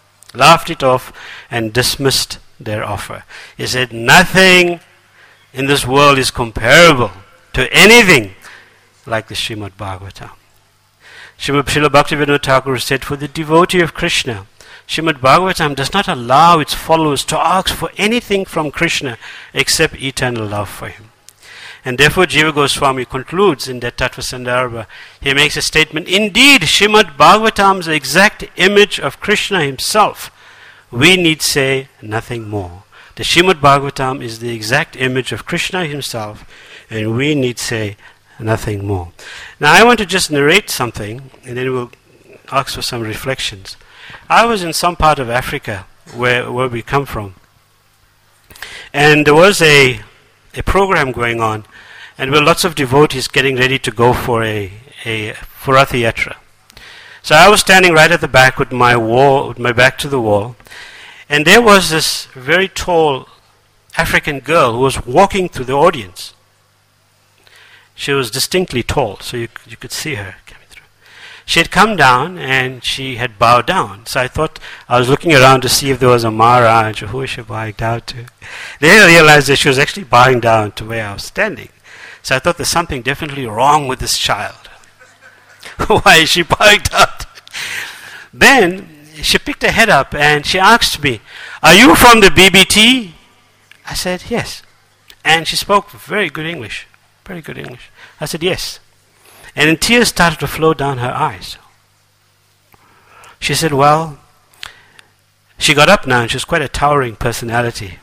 and dismissed their offer. He said, nothing in this world is comparable to anything like the Srimad Bhagavatam. Srila Bhaktivinoda Thakur said, for the devotee of Krishna, Srimad Bhagavatam does not allow its followers to ask for anything from Krishna except eternal love for him. And therefore Jiva Goswami concludes in that Tattva Sandarbha, he makes a statement, indeed Srimad Bhagavatam is the exact image of Krishna himself. We need say nothing more. The Srimad Bhagavatam is the exact image of Krishna himself, and we need say nothing more. Now I want to just narrate something, and then we'll ask for some reflections. I was in some part of Africa where we come from, and there was a program going on, and there were lots of devotees getting ready to go for a Rath Yatra. So I was standing right at the back with my back to the wall, and there was this very tall African girl who was walking through the audience. She was distinctly tall, so you could see her coming through. She had come down and she had bowed down. So I was looking around to see if there was a Maharaj or who was she bowing down to. Then I realized that she was actually bowing down to where I was standing. So I thought there's something definitely wrong with this child. Why is she bowing down? Then she picked her head up and she asked me, are you from the BBT? I said, yes. And she spoke very good English. Very good English. I said, yes. And then tears started to flow down her eyes. She said, well, she got up now and she was quite a towering personality.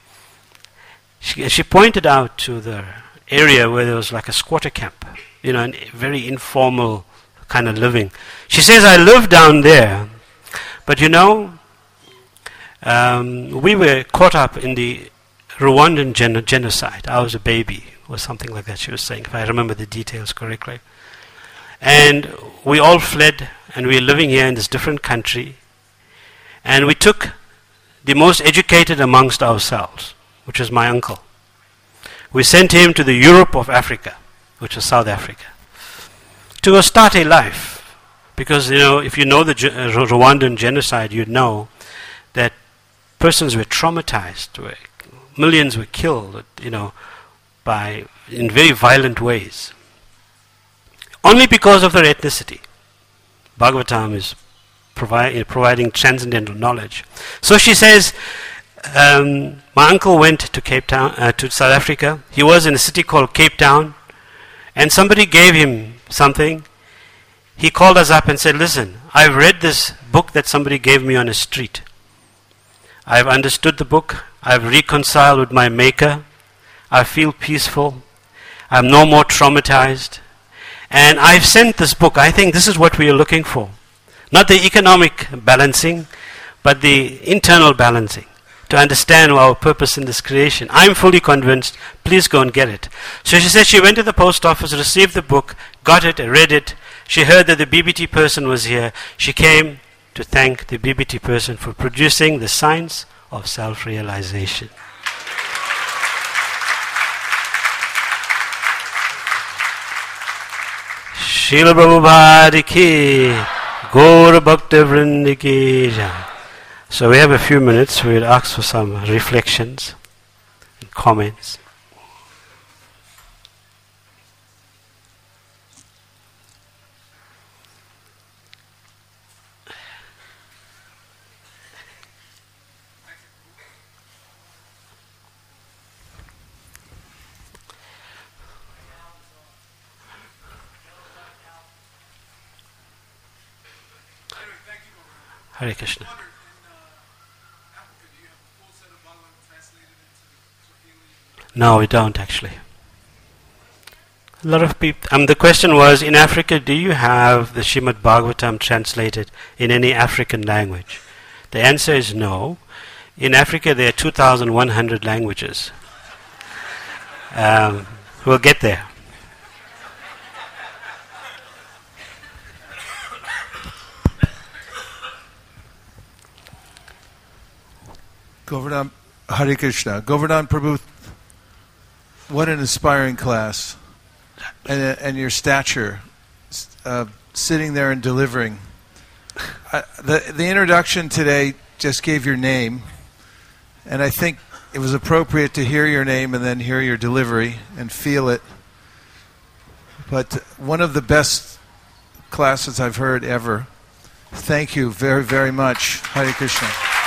She pointed out to the area where there was like a squatter camp, a very informal kind of living. She says, I live down there, but we were caught up in the Rwandan genocide. I was a baby, or something like that she was saying, if I remember the details correctly. And we all fled, and we were living here in this different country. And we took the most educated amongst ourselves, which was my uncle. We sent him to the Europe of Africa, which was South Africa, to start a life. Because, if you know the Rwandan genocide, you'd know that persons were traumatized, millions were killed, in very violent ways. Only because of their ethnicity. Bhagavatam is providing transcendental knowledge. So she says, my uncle went to Cape Town, to South Africa. He was in a city called Cape Town, and somebody gave him something. He called us up and said, listen, I've read this book that somebody gave me on a street. I've understood the book. I've reconciled with my maker. I feel peaceful. I'm no more traumatized. And I've sent this book. I think this is what we are looking for. Not the economic balancing, but the internal balancing, to understand our purpose in this creation. I'm fully convinced. Please go and get it. So she said she went to the post office, received the book, got it, read it. She heard that the BBT person was here. She came to thank the BBT person for producing the science of self-realization. Srila Prabhupada ki, Gaura Bhakta Vrinda ki jai. So we have a few minutes. We'll ask for some reflections and comments. Hare Krishna. No, we don't actually. A lot of people. The question was, in Africa, do you have the Srimad Bhagavatam translated in any African language? The answer is no. In Africa, there are 2,100 languages. We'll get there. Govardhan, Hare Krishna. Govardhan Prabhu, what an inspiring class. And your stature, sitting there and delivering. The introduction today just gave your name, and I think it was appropriate to hear your name and then hear your delivery and feel it. But one of the best classes I've heard ever. Thank you very, very much. Hare Krishna.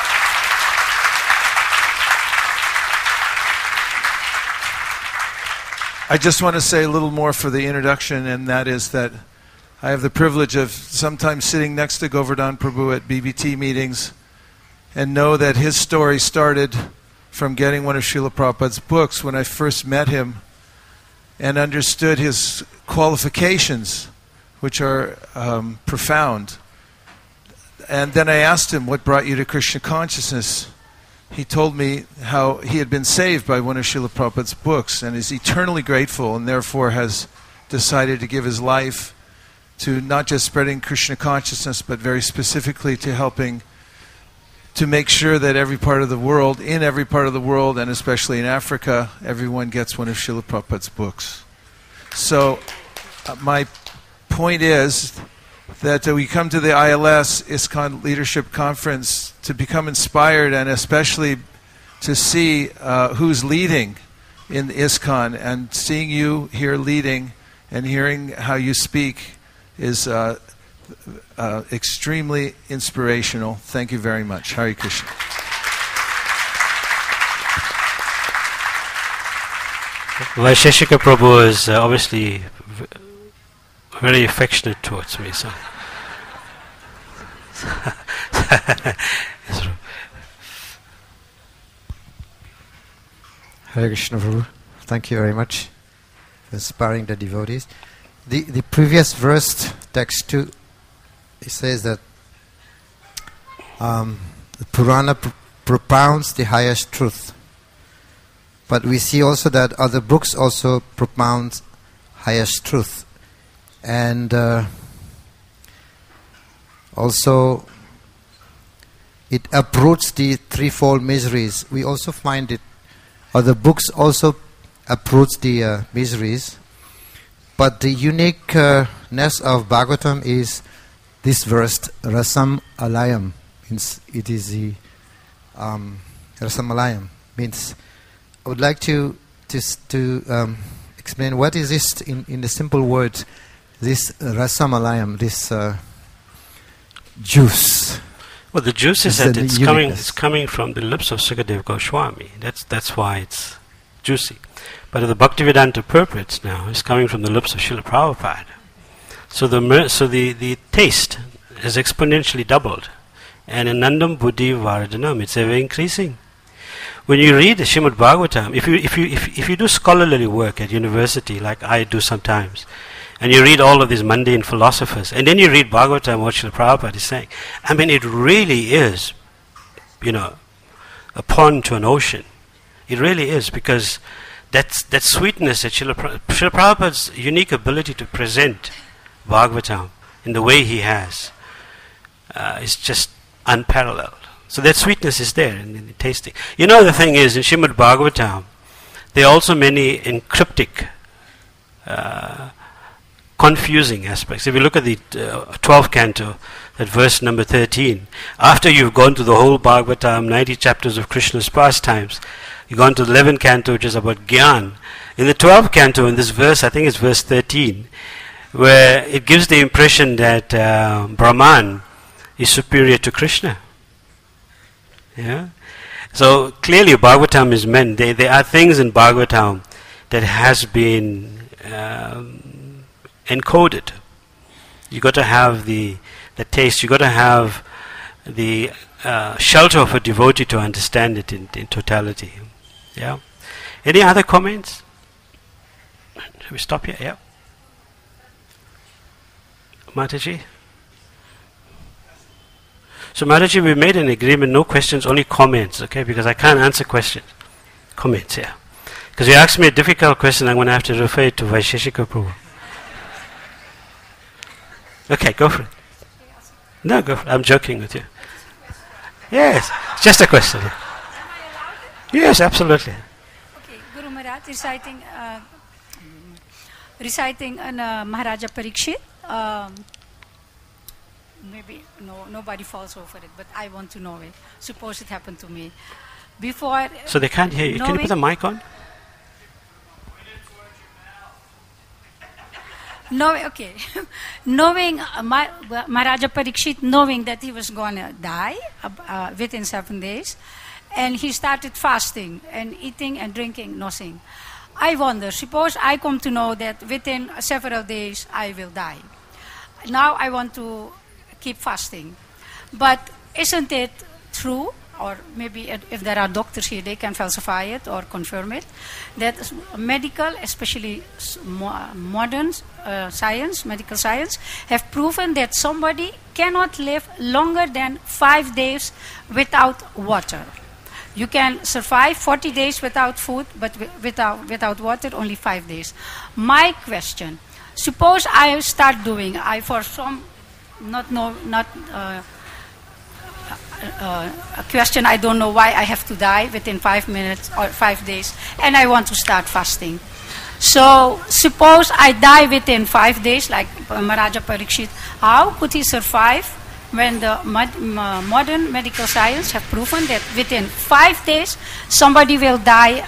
I just want to say a little more for the introduction, and that is that I have the privilege of sometimes sitting next to Govardhan Prabhu at BBT meetings and know that his story started from getting one of Srila Prabhupada's books when I first met him and understood his qualifications, which are profound. And then I asked him, what brought you to Krishna consciousness? He told me how he had been saved by one of Srila Prabhupada's books and is eternally grateful, and therefore has decided to give his life to not just spreading Krishna consciousness, but very specifically to helping to make sure that every part of the world, and especially in Africa, everyone gets one of Srila Prabhupada's books. So my point is that we come to the ILS ISKCON Leadership Conference to become inspired, and especially to see who's leading in ISKCON, and seeing you here leading and hearing how you speak is extremely inspirational. Thank you very much. Hare Krishna. Vaisheshika Prabhu is obviously very affectionate towards me. So. Hare Krishna Prabhu. Thank you very much for inspiring the devotees. The previous verse, text 2, it says that the Purana propounds the highest truth. But we see also that other books also propound highest truth. And also it uproots the threefold miseries. We also find it, other books also uproots the miseries. But the uniqueness of Bhagavatam is this verse, Rasam Alayam. Means it is the Rasam Alayam. Means I would like to explain what is this in the simple words. This Rasam Alayam, this juice. Well, the juice is It's that the it's uniqueness. coming from the lips of Sukadev Goswami. That's why it's juicy. But the Bhaktivedanta purports now is coming from the lips of Srila Prabhupada. So the taste is exponentially doubled. And Anandam Buddhi Vardhanam, it's ever increasing. When you read the Srimad Bhagavatam, if you do scholarly work at university, like I do sometimes, and you read all of these mundane philosophers, and then you read Bhagavatam, what Srila Prabhupada is saying, I mean, it really is, a pond to an ocean. It really is, because that sweetness that Srila Prabhupada's unique ability to present Bhagavatam in the way he has is just unparalleled. So that sweetness is there in the tasting. The thing is, in Srimad Bhagavatam, there are also many encryptic, confusing aspects. If you look at the 12th canto, at verse number 13, after you've gone to the whole Bhagavatam, 90 chapters of Krishna's pastimes, you've gone to the 11th canto, which is about Gyan. In the 12th canto, in this verse, I think it's verse 13, where it gives the impression that Brahman is superior to Krishna. Yeah? So clearly Bhagavatam is meant. There are things in Bhagavatam that has been encoded. You got to have the taste. You got to have the shelter of a devotee to understand it in totality. Yeah. Any other comments? Should we stop here? Yeah. Mataji? So Mataji, we made an agreement, no questions, only comments, okay? Because I can't answer questions. Comments, yeah. Because you asked me a difficult question, I'm going to have to refer it to Vaisheshika Prabhu. Okay, go for it. No, go for it. I'm joking with you. Yes, just a question. Yes, absolutely. Okay, Guru Maharaj reciting an Maharaja Parikshit. Maybe nobody falls over it, but I want to know it. Suppose it happened to me. Before. So they can't hear you. Can you put the mic on? Okay. Knowing Maharaja Parikshit, knowing that he was going to die within 7 days, and he started fasting and eating and drinking nothing. I wonder, suppose I come to know that within several days I will die. Now I want to keep fasting. But isn't it true, or maybe if there are doctors here, they can falsify it or confirm it, that medical, especially modern medical science, have proven that somebody cannot live longer than 5 days without water. You can survive 40 days without food, but without water, only 5 days. My question, suppose I start doing, a question, I don't know why I have to die within 5 minutes or 5 days, and I want to start fasting. So suppose I die within 5 days, like Maharaja Parikshit, how could he survive when the modern medical science have proven that within 5 days somebody will die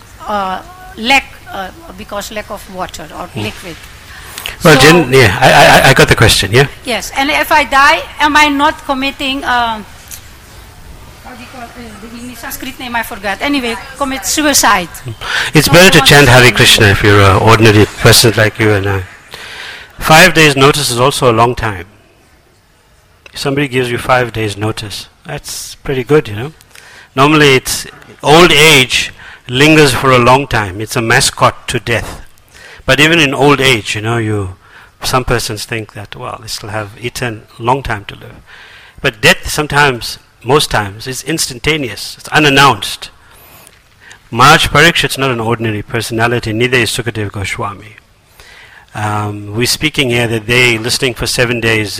because lack of water or liquid? Well, so, I got the question, yeah? Yes, and if I die, am I not committing, how do you call it, the Sanskrit name I forgot, anyway, commit suicide? It's better to chant Hare Krishna if you're an ordinary person like you and I. 5 days notice is also a long time. If somebody gives you 5 days notice, that's pretty good, Normally it's old age lingers for a long time. It's a mascot to death. But even in old age, some persons think that, well, they still have long time to live. But death sometimes, most times, is instantaneous. It's unannounced. Maharaj Parikshit's not an ordinary personality, neither is Sukadev Goswami. We're speaking here that they listening for 7 days,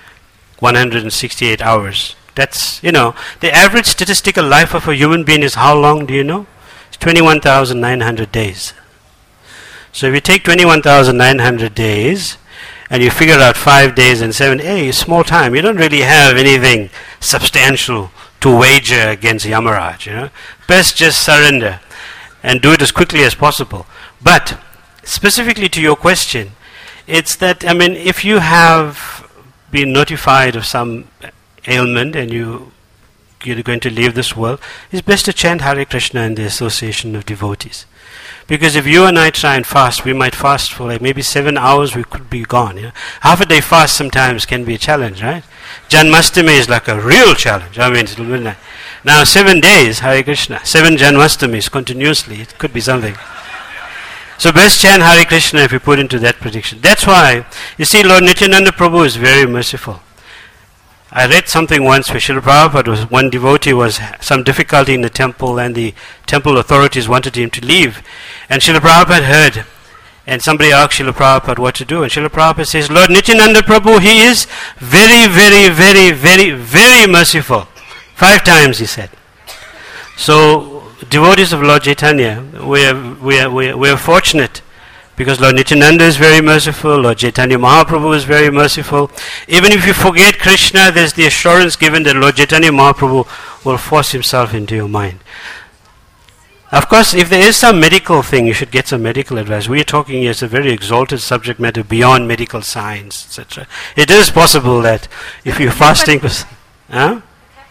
168 hours. That's, the average statistical life of a human being is how long, do you know? It's 21,900 days. So if you take 21,900 days and you figure out 5 days and 7 days, small time. You don't really have anything substantial to wager against Yamaraj. Best just surrender and do it as quickly as possible. But specifically to your question, it's that, if you have been notified of some ailment and you're going to leave this world, it's best to chant Hare Krishna in the association of devotees. Because if you and I try and fast, we might fast for like maybe 7 hours, we could be gone. Yeah? Half a day fast sometimes can be a challenge, right? Janmashtami is like a real challenge. I mean, it's midnight. Now 7 days, Hare Krishna, 7 Janmashtamis continuously, it could be something. So best chant Hare Krishna if you put into that prediction. That's why, you see, Lord Nityananda Prabhu is very merciful. I read something once where Srila Prabhupada one devotee was some difficulty in the temple and the temple authorities wanted him to leave. And Srila Prabhupada heard and somebody asked Srila Prabhupada what to do. And Srila Prabhupada says, Lord Nityananda Prabhu, he is very, very, very, very, very merciful. 5 times he said. So devotees of Lord Chaitanya, we are fortunate. Because Lord Nityananda is very merciful, Lord Chaitanya Mahaprabhu is very merciful. Even if you forget Krishna, there's the assurance given that Lord Chaitanya Mahaprabhu will force himself into your mind. Of course, if there is some medical thing, you should get some medical advice. We are talking here, it's a very exalted subject matter beyond medical science, etc. It is possible that if you're fasting... Huh?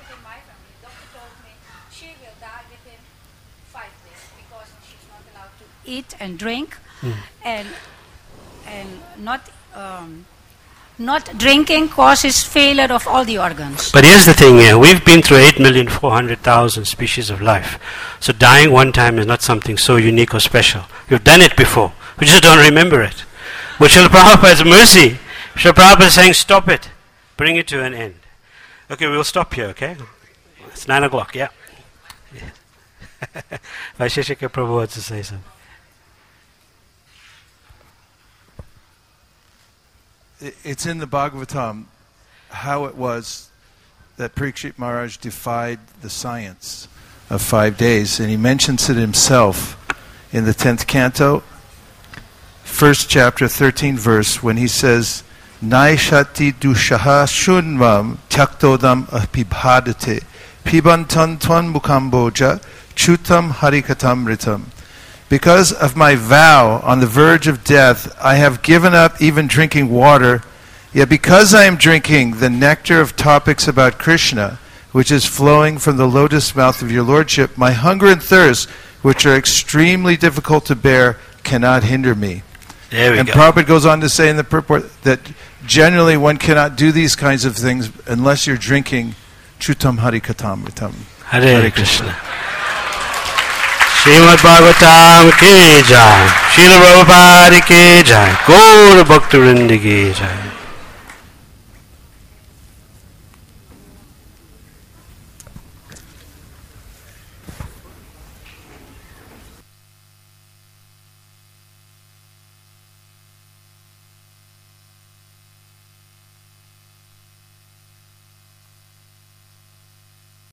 Eat and drink, and not drinking causes failure of all the organs. But here's the thing here, we've been through 8,400,000 species of life. So dying one time is not something so unique or special. We've done it before, we just don't remember it. But Srila Prabhupada's mercy, Srila Prabhupada is saying stop it, bring it to an end. Okay, we'll stop here, okay? It's 9 o'clock, yeah. Vaisheshika Prabhu wants to say something. It's in the Bhagavatam how it was that Parikshit Maharaj defied the science of 5 days, and he mentions it himself in the 10th canto, 1st chapter, 13th verse, when he says, Naishati dushaha shunvam tyaktodam apibhadate pibantan twan mukamboja chutam harikatam ritam. Because of my vow on the verge of death, I have given up even drinking water, yet because I am drinking the nectar of topics about Krishna, which is flowing from the lotus mouth of your Lordship, my hunger and thirst, which are extremely difficult to bear, cannot hinder me. There we and go. Prabhupada goes on to say in the purport that generally one cannot do these kinds of things unless you're drinking Chutam Harikatam Ritam. Hare Krishna. Srimad Bhagavatam ki jai, Srila Prabhupada ki jai, Gaura Bhakta Vrinda ki jai.